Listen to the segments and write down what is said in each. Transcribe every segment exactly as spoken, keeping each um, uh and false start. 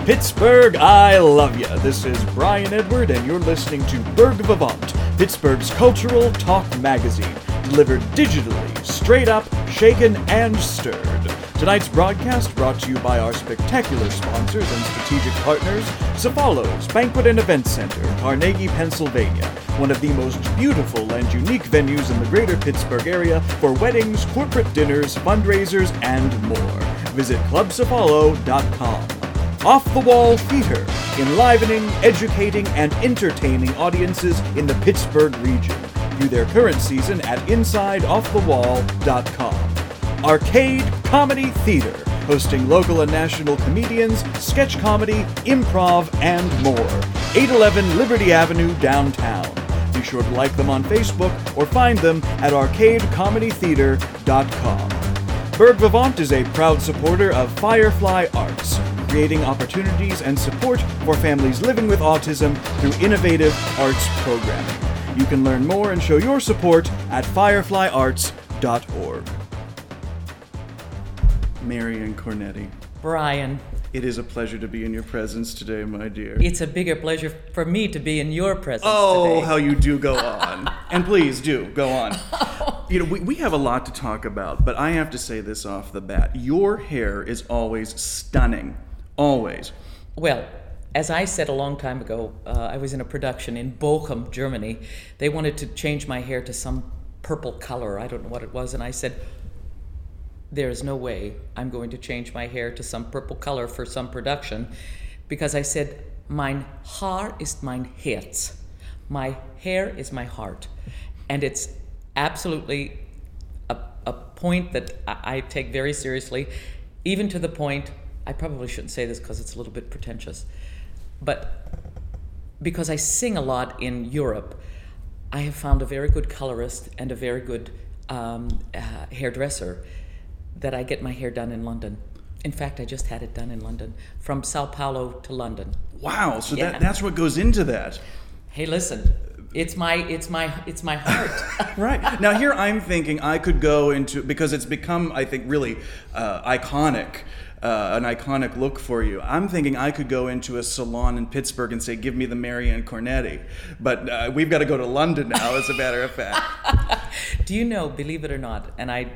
Pittsburgh, I love ya. This is Brian Edward, and you're listening to Berg Vivant, Pittsburgh's cultural talk magazine, delivered digitally, straight up, shaken, and stirred. Tonight's broadcast brought to you by our spectacular sponsors and strategic partners, Cefalos Banquet and Event Center, Carnegie, Pennsylvania, one of the most beautiful and unique venues in the greater Pittsburgh area for weddings, corporate dinners, fundraisers, and more. Visit club cefalo dot com. Off the Wall Theater, enlivening, educating, and entertaining audiences in the Pittsburgh region. View their current season at inside off the wall dot com. Arcade Comedy Theater, hosting local and national comedians, sketch comedy, improv, and more. eight eleven Liberty Avenue, downtown. Be sure to like them on Facebook or find them at arcade comedy theater dot com. Berg Vivant is a proud supporter of Firefly Arts, creating opportunities and support for families living with autism through innovative arts programming. You can learn more and show your support at firefly arts dot org. Marion Cornetti. Brian. It is a pleasure to be in your presence today, my dear. It's a bigger pleasure for me to be in your presence oh, today. Oh, how you do go on. And please do, go on. You know, we, we have a lot to talk about, but I have to say this off the bat. Your hair is always stunning. Always. Well, as I said a long time ago, uh, I was in a production in Bochum, Germany. They wanted to change my hair to some purple color. I don't know what it was. And I said, there's no way I'm going to change my hair to some purple color for some production, because I said, mein Haar ist mein Herz. My hair is my heart. And it's absolutely a, a point that I, I take very seriously, even to the point, I probably shouldn't say this because it's a little bit pretentious, but because I sing a lot in Europe, I have found a very good colorist and a very good um, uh, hairdresser that I get my hair done in London. In fact, I just had it done in London, from Sao Paulo to London. Wow, so yeah. that, that's what goes into that. Hey, listen, it's my it's my it's my heart. Right. Now here I'm thinking I could go into, because it's become, I think, really uh, iconic, uh, an iconic look for you. I'm thinking I could go into a salon in Pittsburgh and say, give me the Marion Cornetti. But uh, we've got to go to London now, as a matter of fact. Do you know, believe it or not, and I...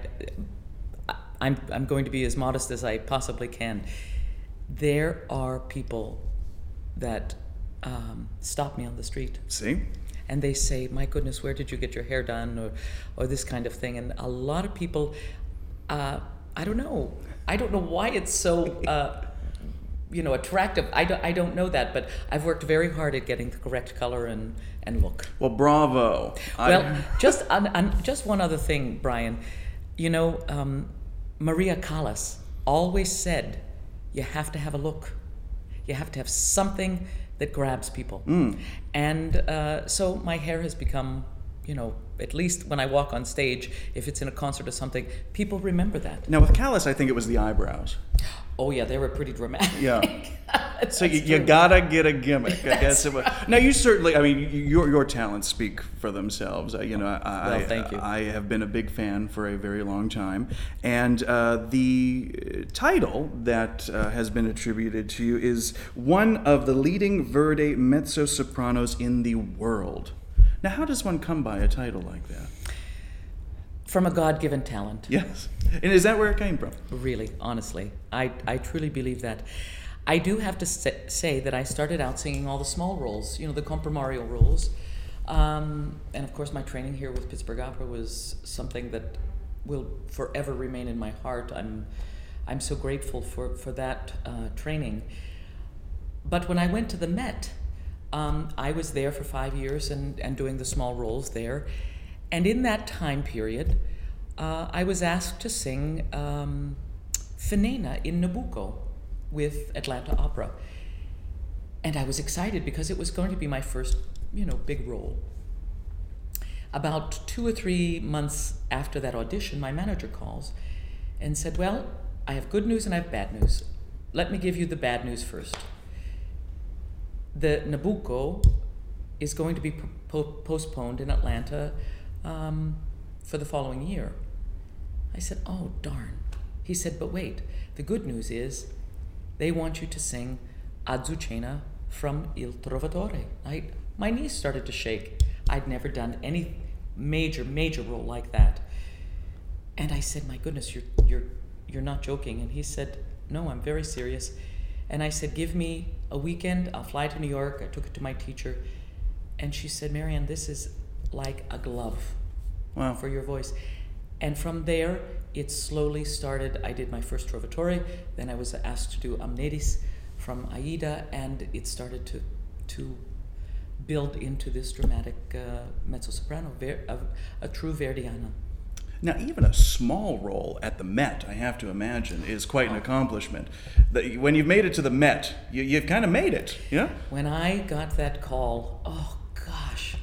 I'm I'm going to be as modest as I possibly can. There are people that um, stop me on the street. See? And they say, my goodness, where did you get your hair done? Or, or this kind of thing. And a lot of people, uh, I don't know. I don't know why it's so, uh, you know, attractive. I don't, I don't know that, but I've worked very hard at getting the correct color and, and look. Well, bravo. Well, I... just, on, on, just one other thing, Brian. You know, um, Maria Callas always said, you have to have a look. You have to have something that grabs people. Mm. And uh, so my hair has become, you know, at least when I walk on stage, if it's in a concert or something, people remember that. Now with Callas, I think it was the eyebrows. Oh yeah, they were pretty dramatic. Yeah. So you, you gotta get a gimmick, I guess. It was. Now you certainly, I mean, your your talents speak for themselves. Uh, you know, I, well, thank you. I have been a big fan for a very long time, and uh, the title that uh, has been attributed to you is one of the leading Verdi mezzo-sopranos in the world. Now, how does one come by a title like that? From a God-given talent. Yes. And is that where it came from? Really, honestly. I, I truly believe that. I do have to say that I started out singing all the small roles, you know, the comprimario roles. Um, and of course, my training here with Pittsburgh Opera was something that will forever remain in my heart. I'm I'm so grateful for, for that uh, training. But when I went to the Met, um, I was there for five years and, and doing the small roles there. And in that time period, uh, I was asked to sing um, Finena in Nabucco with Atlanta Opera. And I was excited because it was going to be my first, you know, big role. About two or three months after that audition, my manager calls and said, well, I have good news and I have bad news. Let me give you the bad news first. The Nabucco is going to be po- postponed in Atlanta um, for the following year. I said, oh, darn. He said, but wait, the good news is they want you to sing Azucena from Il Trovatore. I, my knees started to shake. I'd never done any major, major role like that. And I said, my goodness, you're, you're, you're not joking. And he said, no, I'm very serious. And I said, give me a weekend, I'll fly to New York. I took it to my teacher. And she said, Marianne, this is like a glove. Wow. For your voice. And from there, it slowly started. I did my first Trovatore, then I was asked to do Amneris from Aida, and it started to to build into this dramatic uh, mezzo-soprano, ver- a, a true Verdiana. Now, even a small role at the Met, I have to imagine, is quite an accomplishment. The, when you've made it to the Met, you, you've kind of made it, yeah? When I got that call, oh gosh,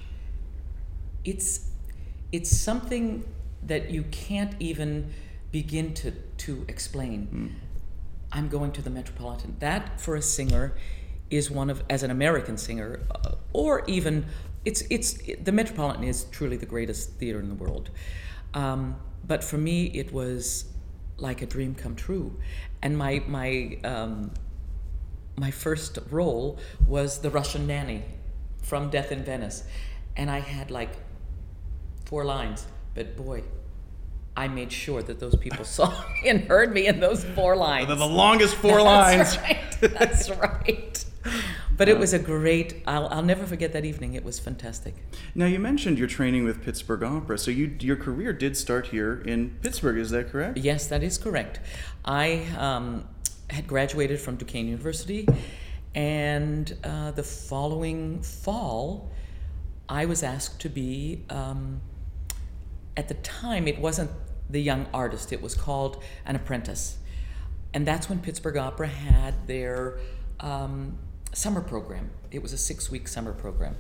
it's it's something that you can't even begin to, to explain. Mm. I'm going to the Metropolitan. That, for a singer, is one of, as an American singer, uh, or even, it's, it's, it, the Metropolitan is truly the greatest theater in the world. Um, but for me, it was like a dream come true. And my, my, um, my first role was the Russian nanny from Death in Venice. And I had like four lines, but boy, I made sure that those people saw me and heard me in those four lines. The, the longest four lines. That's right. That's right. But it was a great, I'll, I'll never forget that evening. It was fantastic. Now, you mentioned your training with Pittsburgh Opera. So you, your career did start here in Pittsburgh, is that correct? Yes, that is correct. I um, had graduated from Duquesne University, and uh, the following fall, I was asked to be, um, at the time, it wasn't the young artist, it was called an apprentice. And that's when Pittsburgh Opera had their um, summer program. It was a six-week summer program.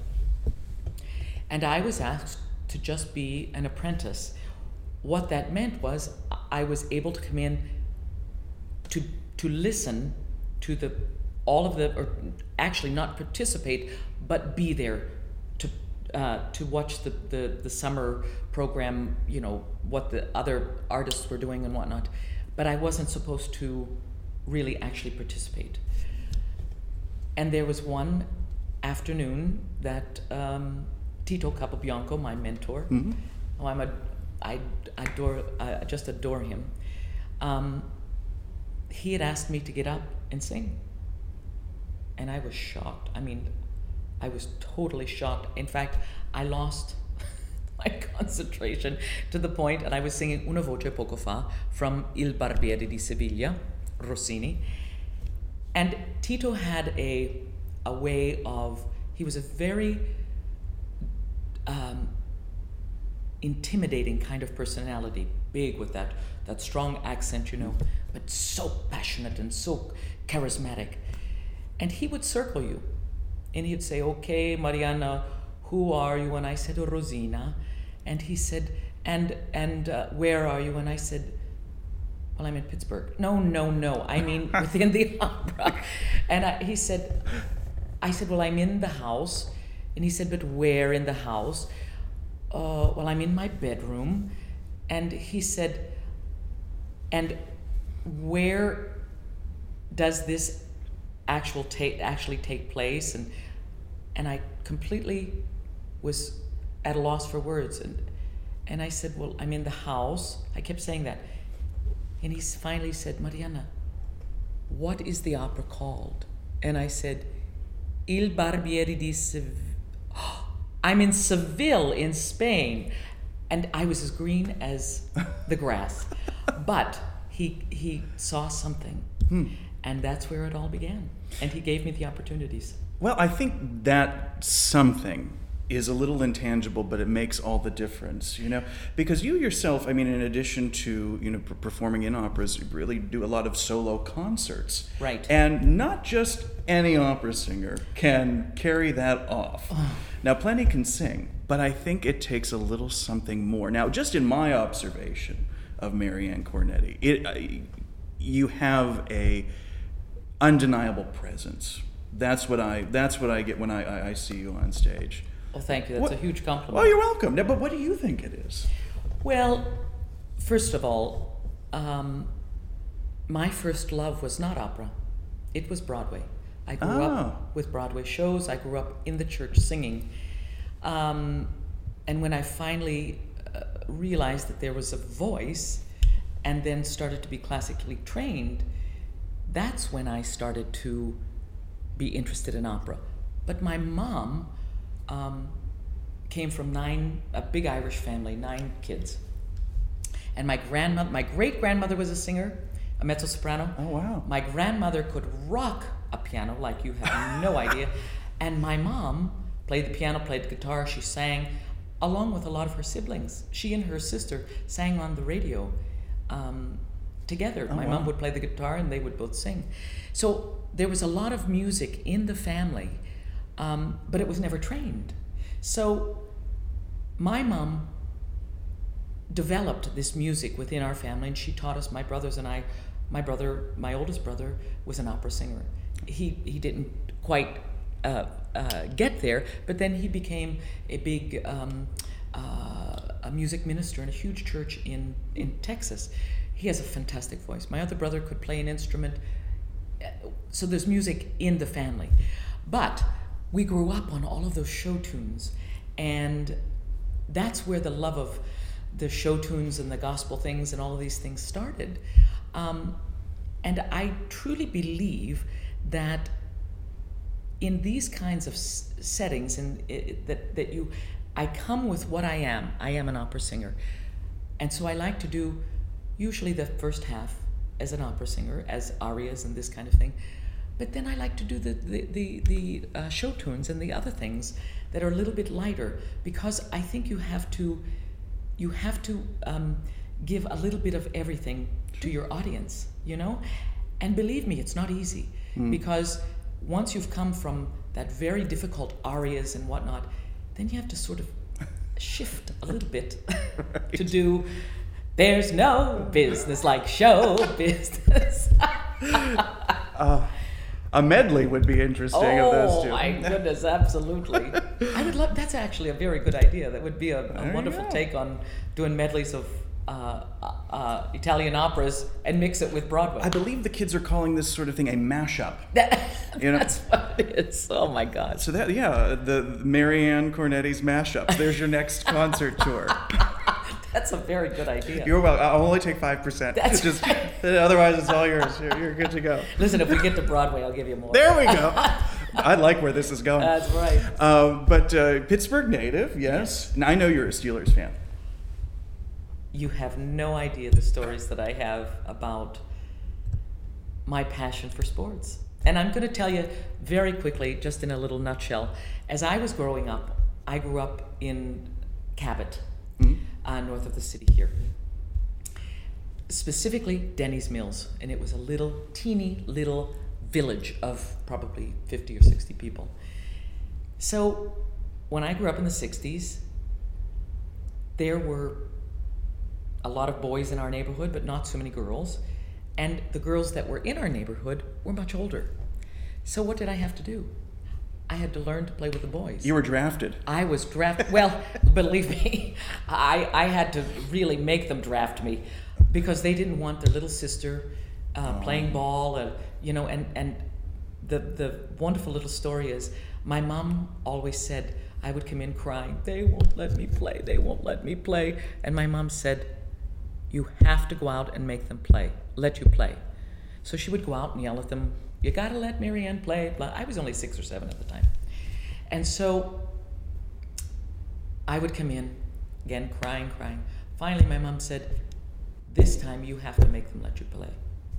And I was asked to just be an apprentice. What that meant was I was able to come in to to listen to the all of the, or actually not participate, but be there to uh, to watch the, the, the summer program, you know, what the other artists were doing and whatnot. But I wasn't supposed to really actually participate. And there was one afternoon that um, Tito Capobianco, my mentor, mm-hmm. oh, I'm a, I adore, I just adore him. Um, he had asked me to get up and sing, and I was shocked. I mean, I was totally shocked. In fact, I lost my concentration to the point, and I was singing Una voce poco fa from Il Barbiere di Sevilla, Rossini. And Tito had a a way of, he was a very um, intimidating kind of personality, big with that, that strong accent, you know, but so passionate and so charismatic. And he would circle you, and he'd say, okay, Marianna, who are you? And I said, oh, Rosina. And he said, and and uh, where are you? And I said, well, I'm in Pittsburgh. No, no, no. I mean, within the opera. And I, he said, I said, well, I'm in the house. And he said, but where in the house? Uh, well, I'm in my bedroom. And he said, and where does this actual ta- actually take place? And and I completely was at a loss for words. And and I said, well, I'm in the house. I kept saying that. And he finally said, Marianna, what is the opera called? And I said, Il Barbiere di Sevilla. Oh, I'm in Seville, in Spain. And I was as green as the grass. But he he saw something. Hmm. And that's where it all began. And he gave me the opportunities. Well, I think that something is a little intangible, but it makes all the difference, you know, because you yourself, I mean, in addition to, you know, p- performing in operas, you really do a lot of solo concerts. Right. And not just any opera singer can carry that off. Oh. Now, plenty can sing, but I think it takes a little something more. Now, just in my observation of Marianne Cornetti, it, uh, you have a undeniable presence. That's what I, that's what I get when I, I, I see you on stage. Well, thank you. That's what, a huge compliment. Well, you're welcome. Now, but what do you think it is? Well, first of all, um, my first love was not opera. It was Broadway. I grew Oh. up with Broadway shows. I grew up in the church singing. Um, and when I finally uh, realized that there was a voice and then started to be classically trained, that's when I started to be interested in opera. But my mom um, came from nine, a big Irish family, nine kids. And my grandmother, my great-grandmother was a singer, a mezzo-soprano. Oh, wow. My grandmother could rock a piano like you have no idea. And my mom played the piano, played the guitar, she sang, along with a lot of her siblings. She and her sister sang on the radio um, together. Oh, my wow. mom would play the guitar and they would both sing. So there was a lot of music in the family, um, but it was never trained. So my mom developed this music within our family, and she taught us, my brothers and I. My brother, my oldest brother, was an opera singer. He he didn't quite uh, uh, get there, but then he became a big um, uh, a music minister in a huge church in, in Texas. He has a fantastic voice. My other brother could play an instrument. So there's music in the family. But we grew up on all of those show tunes, and that's where the love of the show tunes and the gospel things and all of these things started. Um, and I truly believe that in these kinds of s- settings, and that that you, I come with what I am. I am an opera singer, and so I like to do usually the first half as an opera singer, as arias and this kind of thing. But then I like to do the the the, the uh, show tunes and the other things that are a little bit lighter, because I think you have to you have to um, give a little bit of everything to your audience, you know? And believe me, it's not easy, mm. because once you've come from that very difficult arias and whatnot, then you have to sort of shift a little bit right. to do, there's no business like show business. uh, a medley would be interesting oh, of those two. Oh my goodness, absolutely. I would love, that's actually a very good idea. That would be a, a wonderful take on doing medleys of Uh, uh, Italian operas and mix it with Broadway. I believe the kids are calling this sort of thing a mashup. That, you know? That's what it is. Oh my God. So that, yeah, the, the Marianne Cornetti's mashup. There's your next concert tour. That's a very good idea. You're well. I'll only take five percent. That's just right. Otherwise, it's all yours. You're, you're good to go. Listen, if we get to Broadway, I'll give you more. There we go. I like where this is going. That's right. Um, but uh, Pittsburgh native, yes. Now, I know you're a Steelers fan. You have no idea the stories that I have about my passion for sports. And I'm going to tell you very quickly, just in a little nutshell. As I was growing up, I grew up in Cabot, mm-hmm. uh, north of the city here. Specifically, Denny's Mills. And it was a little, teeny little village of probably fifty or sixty people. So when I grew up in the sixties, there were a lot of boys in our neighborhood, but not so many girls. And the girls that were in our neighborhood were much older. So what did I have to do? I had to learn to play with the boys. You were drafted. I was drafted. Well, believe me, I, I had to really make them draft me, because they didn't want their little sister uh, oh. playing ball, uh, you know, and, and the, the wonderful little story is, my mom always said, I would come in crying, they won't let me play, they won't let me play. And my mom said, you have to go out and make them play, let you play. So she would go out and yell at them, you gotta let Marianne play, blah. I was only six or seven at the time. And so I would come in, again, crying, crying. Finally, my mom said, this time you have to make them let you play.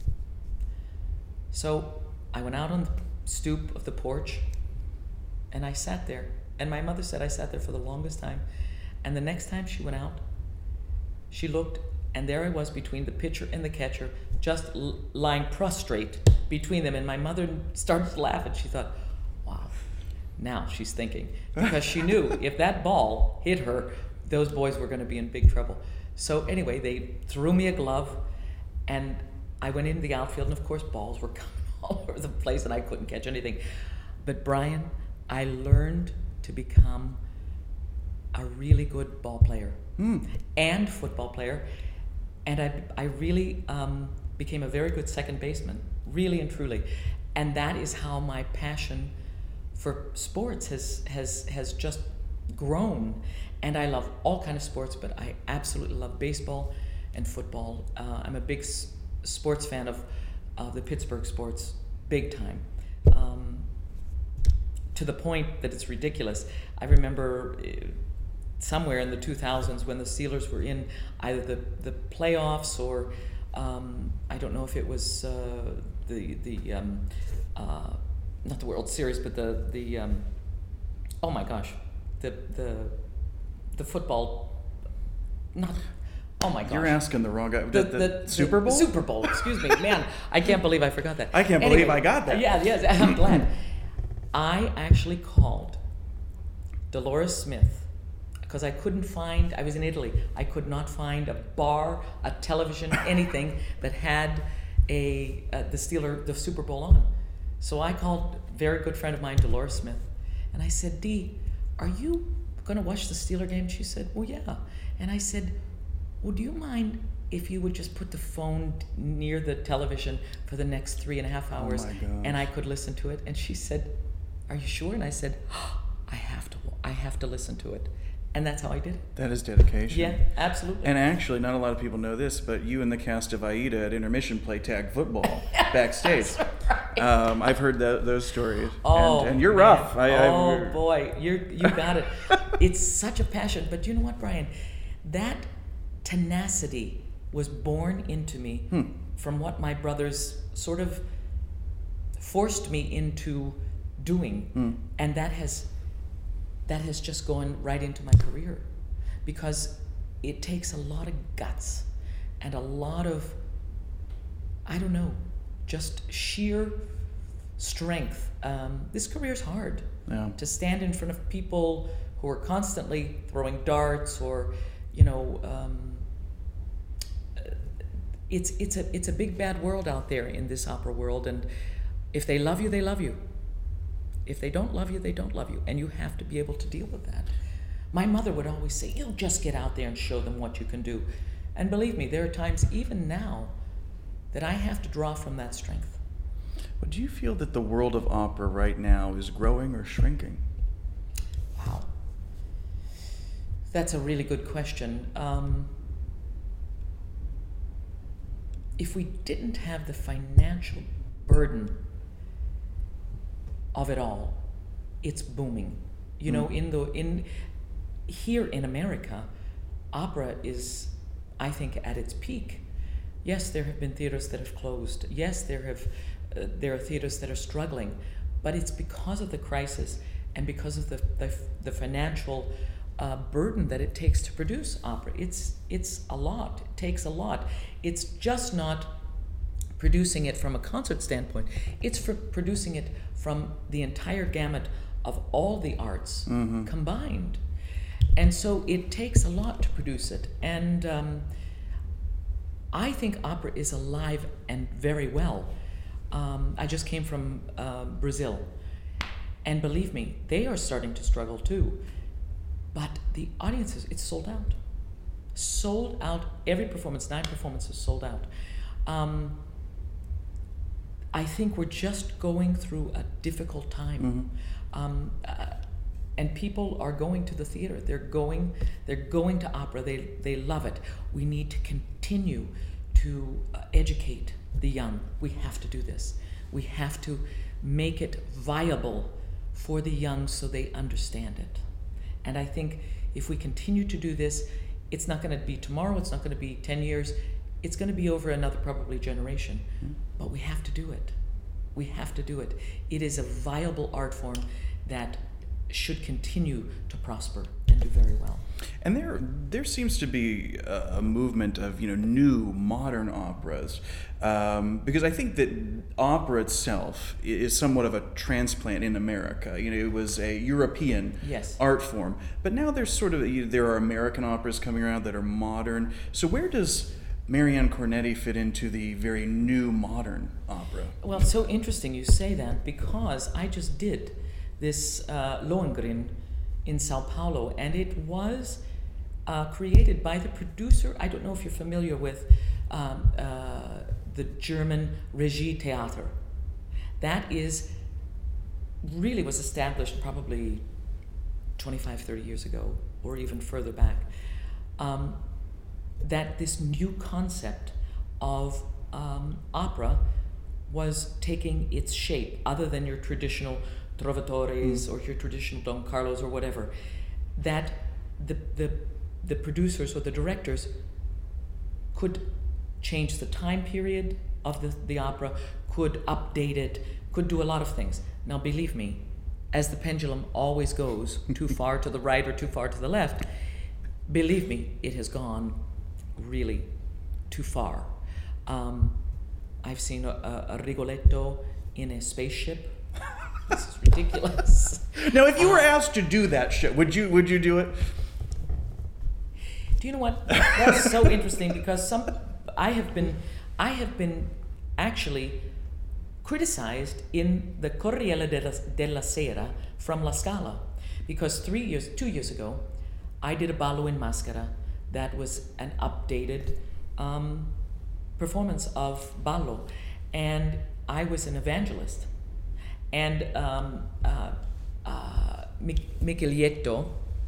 So I went out on the stoop of the porch, and I sat there. And my mother said I sat there for the longest time. And the next time she went out, she looked, and there I was between the pitcher and the catcher, just l- lying prostrate between them. And my mother started to laugh, and she thought, wow, now she's thinking. Because she knew if that ball hit her, those boys were going to be in big trouble. So anyway, they threw me a glove, and I went into the outfield, and of course balls were coming all over the place, and I couldn't catch anything. But Brian, I learned to become a really good ball player mm. and football player. And I, I really um, became a very good second baseman, really and truly. And that is how my passion for sports has has has just grown. And I love all kind of sports, but I absolutely love baseball and football. Uh, I'm a big s- sports fan of, of the Pittsburgh sports, big time. Um, to the point that it's ridiculous. I remember uh, somewhere in the two thousands when the Steelers were in either the, the playoffs or um, I don't know if it was uh, the the um, uh, not the World Series, but the the um, oh my gosh, the the the football, not oh my gosh. You're asking the wrong guy. The, The, the, the Super Bowl? Super Bowl, excuse me. Man, I can't believe I forgot that. I can't Anyway, believe I got that. Yeah, yes, I'm glad. I actually called Dolores Smith because I couldn't find, I was in Italy, I could not find a bar, a television, anything that had a uh, the Steeler, the Super Bowl on. So I called a very good friend of mine, Dolores Smith, and I said, Dee, are you going to watch the Steeler game? She said, well, yeah. And I said, well, do you mind if you would just put the phone near the television for the next three and a half hours my gosh. and I could listen to it? And she said, are you sure? And I said, oh, I have to, I have to listen to it. And that's how I did it. That is dedication. Yeah, absolutely. And actually, not a lot of people know this, but you and the cast of Aida at intermission play tag football backstage. Um, I've heard that, those stories. Oh, and, and you're man. rough. I, oh I, boy, you you got it. It's such a passion. But you know what, Brian? That tenacity was born into me hmm. from what my brothers sort of forced me into doing, hmm. and that has that has just gone right into my career, because it takes a lot of guts and a lot of, I don't know, just sheer strength. Um, this career is hard. Yeah. To stand in front of people who are constantly throwing darts or, you know, um, it's it's a it's a big bad world out there in this opera world, and if they love you, they love you. If they don't love you, they don't love you, and you have to be able to deal with that. My mother would always say, "You just get out there and show them what you can do," and believe me, there are times even now that I have to draw from that strength. Well, do you feel that the world of opera right now is growing or shrinking? Wow, that's a really good question. Um, if we didn't have the financial burden of it all, it's booming. You know, in the in here in America, opera is, I think, at its peak. Yes, there have been theaters that have closed. Yes, there have uh, there are theaters that are struggling, but it's because of the crisis and because of the the, the financial uh, burden that it takes to produce opera. It's it's a lot. It takes a lot. It's just not producing it from a concert standpoint. It's for producing it from the entire gamut of all the arts mm-hmm. combined. And so it takes a lot to produce it. And um, I think opera is alive and very well. Um, I just came from uh, Brazil. And believe me, they are starting to struggle too. But the audiences, it's sold out. Sold out. Every performance, nine performances sold out. Um, I think we're just going through a difficult time. Mm-hmm. Um, uh, and people are going to the theater. They're going, they're going to opera. They, they love it. We need to continue to uh, educate the young. We have to do this. We have to make it viable for the young so they understand it. And I think if we continue to do this, it's not going to be tomorrow, it's not going to be ten years, it's going to be over another probably generation. Mm-hmm. But we have to do it. We have to do it. It is a viable art form that should continue to prosper and do very well. And there, there seems to be a, a movement of, you know, new modern operas, um, because I think that opera itself is somewhat of a transplant in America. You know, it was a European yes. art form, but now there's sort of you know, there are American operas coming around that are modern. So where does Marianne Cornetti fit into the very new modern opera? Well, it's so interesting you say that, because I just did this uh, Lohengrin in Sao Paulo, and it was uh, created by the producer. I don't know if you're familiar with um, uh, the German Regie Theater. that is really was established probably twenty-five, thirty years ago, or even further back. Um, that this new concept of um, opera was taking its shape, other than your traditional trovatores mm. or your traditional Don Carlos or whatever, that the, the, the producers or the directors could change the time period of the, the opera, could update it, could do a lot of things. Now believe me, as the pendulum always goes too far to the right or too far to the left, believe me, it has gone really too far. Um, I've seen a, a, a Rigoletto in a spaceship. This is ridiculous. Now, if you were asked to do that shit, would you would you do it? Do you know what? That's so interesting, because some I have been I have been actually criticized in the Corriere della, della Sera from La Scala, because three years, two years ago, I did a Ballo in Maschera that was an updated um, performance of Ballo, and I was an evangelist. And um, uh, uh, Michelietto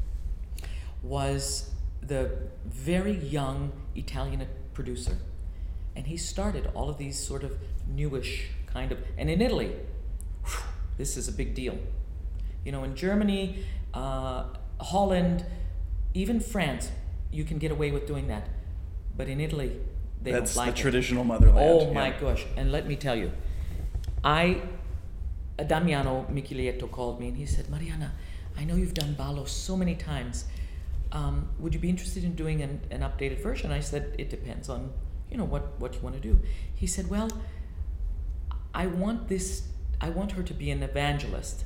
was the very young Italian producer, and he started all of these sort of newish kind of, and in Italy, whew, this is a big deal. You know, in Germany, uh, Holland, even France, you can get away with doing that, but in Italy, they That's don't like the it. traditional motherland. Oh my yeah. gosh! And let me tell you, I. Damiano Michelietto called me and he said, Mariana, I know you've done Ballo so many times. Um, would you be interested in doing an, an updated version? I said, it depends on, you know, what, what you want to do. He said, well, I want this, I want her to be an evangelist.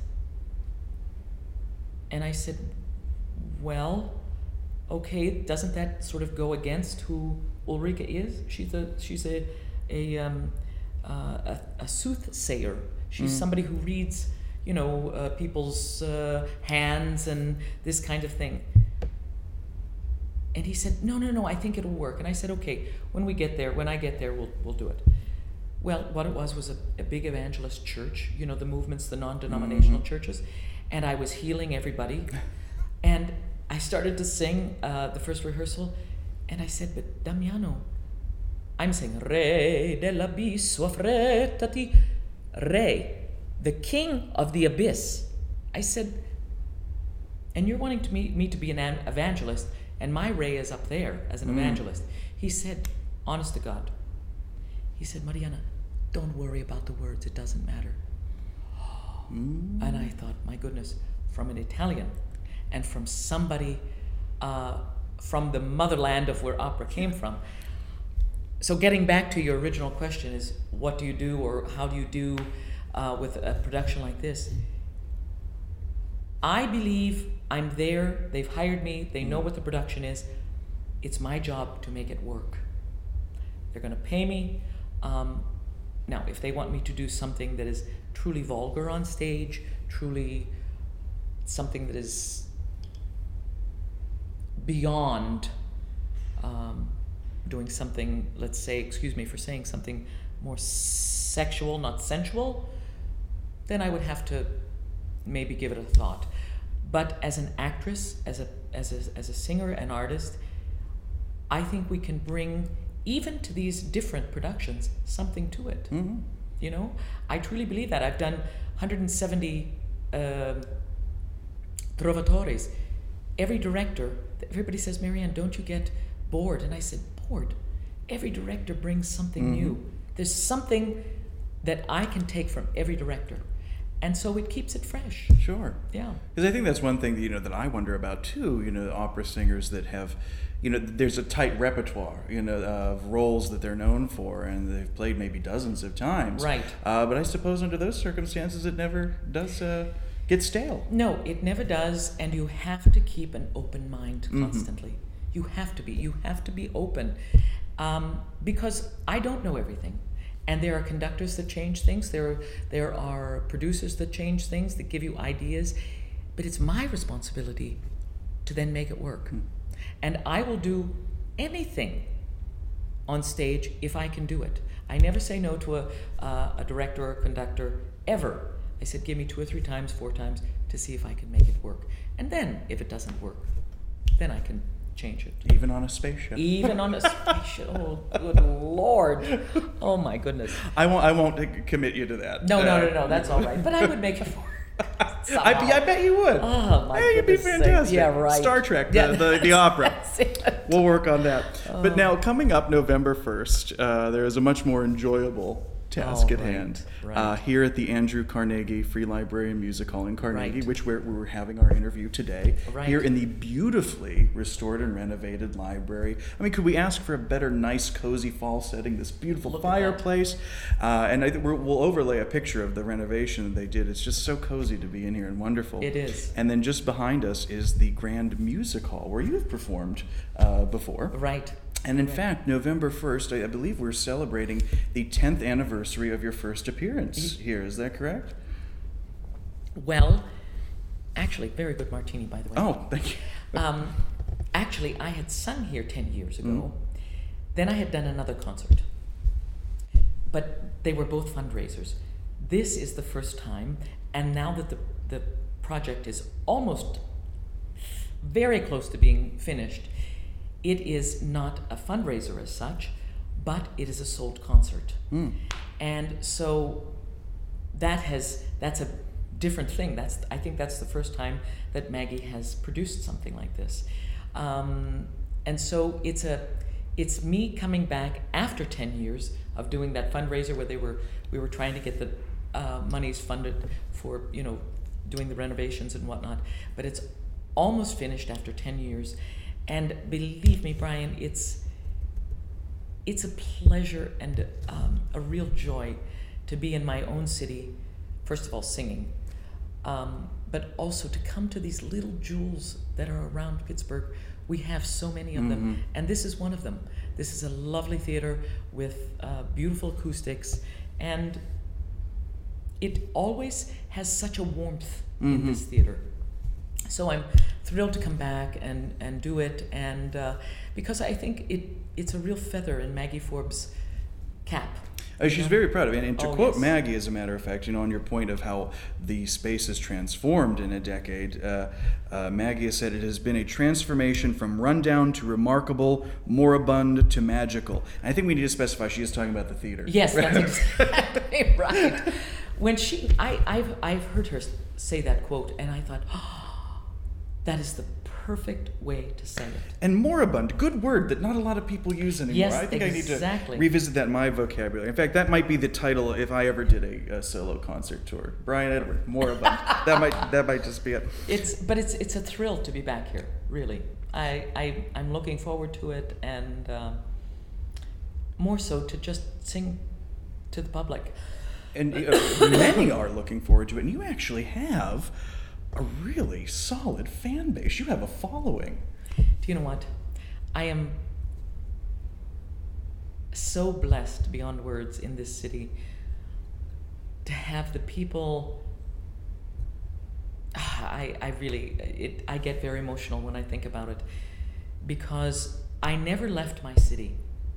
And I said, well, okay, doesn't that sort of go against who Ulrika is? She's a, she's a, a, um, uh, a, a soothsayer. She's mm. somebody who reads, you know, uh, people's uh, hands and this kind of thing. And he said, no, no, no, I think it'll work. And I said, okay, when we get there, when I get there, we'll we'll do it. Well, what it was was a, a big evangelist church, you know, the movements, the non-denominational mm-hmm. churches. And I was healing everybody. And I started to sing uh, the first rehearsal. And I said, but Damiano, I'm saying, Re dell'abisso affrettati. Re, the king of the abyss. I said, and you're wanting to me, me to be an evangelist, and my Re is up there as an mm. evangelist. He said, honest to God, he said, Mariana, don't worry about the words, it doesn't matter. Mm. And I thought, my goodness, from an Italian and from somebody uh, from the motherland of where opera came from. So getting back to your original question is, what do you do or how do you do uh, with a production like this? I believe I'm there, they've hired me, they know what the production is. It's my job to make it work. They're gonna pay me. Um, now, if they want me to do something that is truly vulgar on stage, truly something that is beyond um, doing something, let's say, excuse me for saying something more sexual, not sensual, then I would have to maybe give it a thought. But as an actress, as a as a as a singer and artist, I think we can bring, even to these different productions, something to it. Mm-hmm. You know, I truly believe that. I've done one hundred seventy uh, trovatores. Every director, everybody says, Marianne, don't you get bored? And I said, bored? Every director brings something mm-hmm. new. There's something that I can take from every director. And so it keeps it fresh. Sure. Yeah. Because I think that's one thing that, you know, that I wonder about too, you know, opera singers that have, you know, there's a tight repertoire, you know, of roles that they're known for, and they've played maybe dozens of times. Right. Uh, but I suppose under those circumstances it never does uh, get stale. No, it never does, and you have to keep an open mind constantly. Mm-hmm. You have to be. You have to be open. Um, because I don't know everything. And there are conductors that change things. There are, there are producers that change things, that give you ideas. But it's my responsibility to then make it work. Hmm. And I will do anything on stage if I can do it. I never say no to a, uh, a director or a conductor, ever. I said, give me two or three times, four times to see if I can make it work. And then, if it doesn't work, then I can change it. Even on a spaceship. Even on a spaceship. Oh, good Lord. Oh, my goodness. I won't, I won't commit you to that. No, no, Uh, no, no, that's all right. But I would make it work. I, I bet you would. Oh, my Hey, it'd be goodness sake. fantastic. Yeah, right. Star Trek, the, Yeah, the, the opera. that's it. We'll work on that. But now, coming up November first, uh, there is a much more enjoyable task Oh, at right, hand right. Uh, here at the Andrew Carnegie Free Library and Music Hall in Carnegie, Right. which we're, we're having our interview today, Right. here in the beautifully restored and renovated library. I mean, could we ask for a better, nice, cozy fall setting? This beautiful Look at that. fireplace, uh, and I think we're, we'll overlay a picture of the renovation that they did. It's just so cozy to be in here and wonderful. It is. And then just behind us is the Grand Music Hall, where you have performed uh, before. Right. And in fact, November first, I I believe we're celebrating the tenth anniversary of your first appearance here. Is that correct? Well, actually, very good martini, by the way. Oh, thank you. Um, actually, I had sung here ten years ago. Mm. Then I had done another concert. But they were both fundraisers. This is the first time, and now that the, the project is almost very close to being finished, it is not a fundraiser as such, but it is a sold concert. Mm. And so that has that's a different thing. That's I think that's the first time that Maggie has produced something like this. Um, and so it's a it's me coming back after ten years of doing that fundraiser where they were we were trying to get the uh, monies funded for, you know, doing the renovations and whatnot. But it's almost finished after ten years. And believe me, Brian, it's it's a pleasure and um, a real joy to be in my own city, first of all singing, um, but also to come to these little jewels that are around Pittsburgh. We have so many of them, Mhm. and this is one of them. This is a lovely theater with uh, beautiful acoustics, and it always has such a warmth in Mhm. this theater. So I'm thrilled to come back and, and do it, and uh, because I think it it's a real feather in Maggie Forbes' cap. Uh, she's very proud of it. And to Oh, quote yes. Maggie, as a matter of fact, you know, on your point of how the space is transformed in a decade, uh, uh, Maggie has said it has been a transformation from rundown to remarkable, moribund to magical. And I think we need to specify she is talking about the theater. Yes, that's exactly right. When she, I, I've I've heard her say that quote, and I thought, oh, that is the perfect way to say it. And moribund, good word that not a lot of people use anymore. Yes, I think exactly. I need to revisit that in my vocabulary. In fact, that might be the title if I ever did a, a solo concert tour. Brian Edward, moribund. that might that might just be it. It's but it's it's a thrill to be back here. Really, I I I'm looking forward to it, and um, more so to just sing to the public. And uh, many are looking forward to it. And you actually have a really solid fan base. You have a following. Do you know what? I am so blessed beyond words in this city to have the people. I, I really, it, I get very emotional when I think about it, because I never left my city.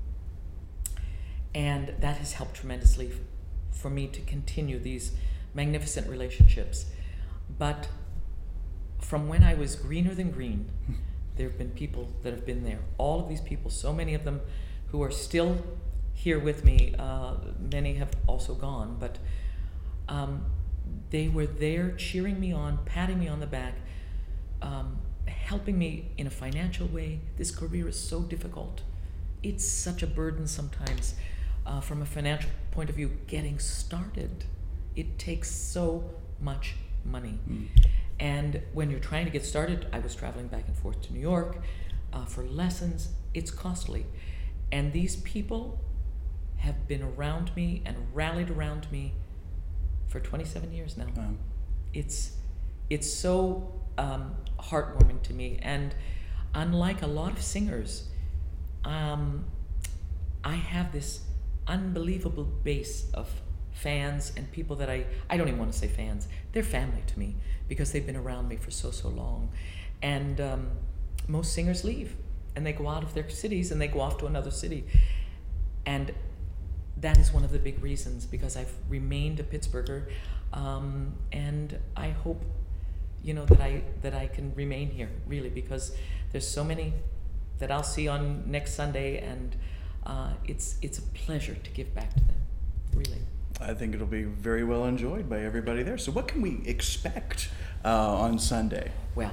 And that has helped tremendously f- for me to continue these magnificent relationships. But from when I was greener than green, there have been people that have been there. All of these people, so many of them who are still here with me. Uh, many have also gone, but um, they were there cheering me on, patting me on the back, um, helping me in a financial way. This career is so difficult. It's such a burden sometimes uh, from a financial point of view, getting started. It takes so much money. Mm. And when you're trying to get started, I was traveling back and forth to New York uh, for lessons. It's costly. And these people have been around me and rallied around me for twenty-seven years now. Wow. It's it's so um, heartwarming to me. And unlike a lot of singers, um, I have this unbelievable base of fans and people that I, I don't even want to say fans, they're family to me because they've been around me for so, so long. And um, most singers leave and they go out of their cities and they go off to another city. And that is one of the big reasons, because I've remained a Pittsburgher. Um, and I hope, you know, that I that I can remain here, really, because there's so many that I'll see on next Sunday, and uh, it's it's a pleasure to give back to them, really. I think it'll be very well enjoyed by everybody there. So what can we expect uh, on Sunday? Well,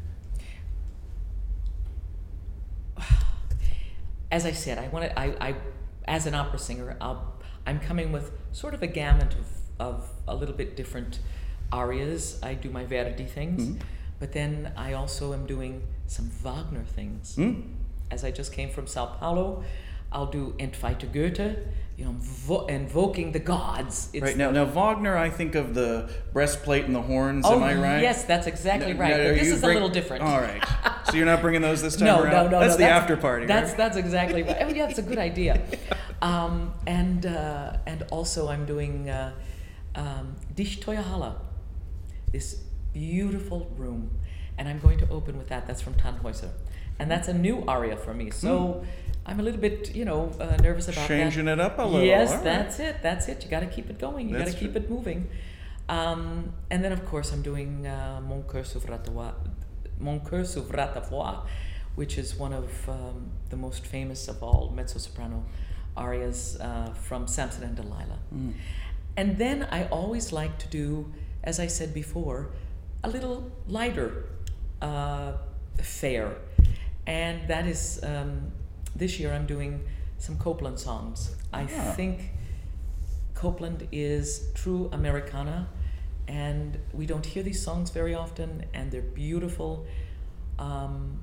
as I said, I want to. I, I, as an opera singer, I'll, I'm coming with sort of a gamut of, of a little bit different arias. I do my Verdi things, mm-hmm. but then I also am doing some Wagner things. Mm. As I just came from Sao Paulo, I'll do Entweite Goethe, you know, vo- invoking the gods. It's right now, now Wagner, I think of the breastplate and the horns. Oh, am I right? Yes, that's exactly No, right. no, but this you is bring- a little different. All right. So you're not bringing those this time no, around? No, no, That's no. the that's, after party, That's right? that's exactly right. Oh, yeah, that's a good idea. Um, and uh, and also I'm doing uh, um, Dich Teure Halle, this beautiful room, and I'm going to open with that. That's from Tannhäuser, and that's a new aria for me. So. Mm. I'm a little bit, you know, uh, nervous about Changing that. it up a little. Yes, All that's right. it. That's it. You got to keep it going. You got to That's keep true. it moving. Um, and then, of course, I'm doing uh, Mon Cœur s'ouvre à toi, Mon Cœur s'ouvre à ta voix, which is one of um, the most famous of all mezzo-soprano arias uh, from Samson and Delilah. Mm. And then I always like to do, as I said before, a little lighter uh, fare. And that is, um, this year I'm doing some Copland songs. I Ah. think Copland is true Americana, and we don't hear these songs very often, and they're beautiful. Um,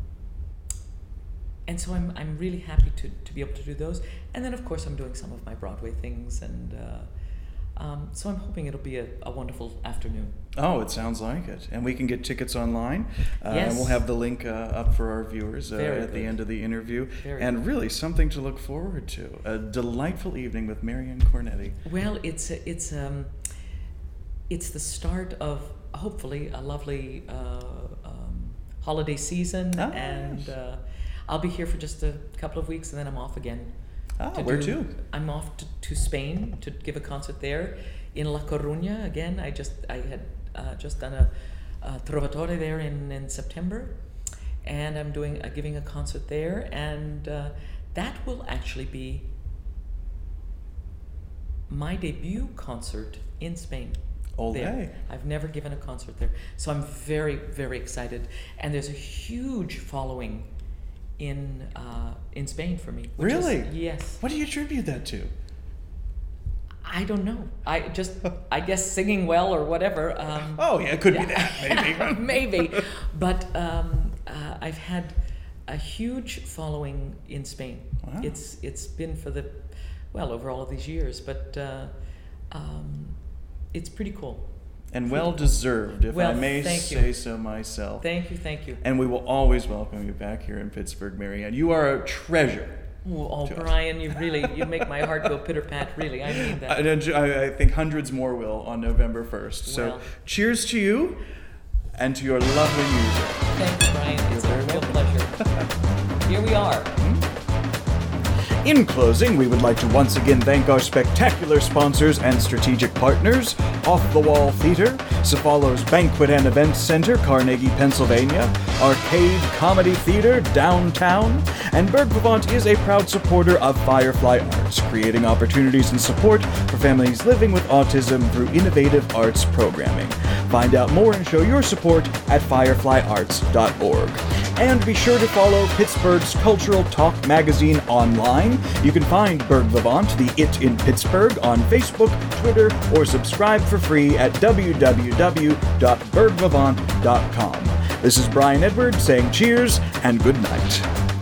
and so I'm I'm really happy to, to be able to do those. And then, of course, I'm doing some of my Broadway things, and uh, um, so I'm hoping it'll be a, a wonderful afternoon. Oh, it sounds like it. And we can get tickets online. Uh, Yes. And we'll have the link uh, up for our viewers uh, Very at the good. end of the interview. Very and good. really something to look forward to. A delightful evening with Marianne Cornetti. Well, it's a, it's um, it's the start of hopefully a lovely uh, um, holiday season, Ah, and yes. uh, I'll be here for just a couple of weeks, and then I'm off again. Ah, to where do- to? I'm off to, to Spain to give a concert there in La Coruña again. I just I had uh, just done a, a Trovatore there in, in September, and I'm doing uh, giving a concert there, and uh, that will actually be my debut concert in Spain. Ole. There. I've never given a concert there, so I'm very very excited, and there's a huge following in uh, in Spain for me. which is- Really? yes. What do you attribute that to? I don't know. I just, I guess singing well or whatever. Um, Oh, yeah, it could be yeah. that, maybe. Maybe. But um, uh, I've had a huge following in Spain. Wow. It's It's been for the, well, over all of these years, but uh, um, it's pretty cool. And well deserved, if Well, I may thank you. say so myself. Thank you, thank you. And we will always welcome you back here in Pittsburgh, Marianne. You are a treasure. Oh, oh, to us. Brian, you really, you make my heart go pitter-pat, really. I mean that. I, I I think hundreds more will on November first. So Well. cheers to you and to your lovely music. Thank you, Brian. It's a very real welcome. pleasure. Here we are. In closing, we would like to once again thank our spectacular sponsors and strategic partners, Off the Wall Theater, Cephalo's Banquet and Events Center, Carnegie, Pennsylvania, Arcade Comedy Theater, downtown, and Berg Vivant is a proud supporter of Firefly Arts, creating opportunities and support for families living with autism through innovative arts programming. Find out more and show your support at firefly arts dot org. And be sure to follow Pittsburgh's Cultural Talk magazine online. You can find Berg Vivant, the It in Pittsburgh, on Facebook, Twitter, or subscribe for free at w w w dot berg vivant dot com. This is Brian Edward saying cheers and good night.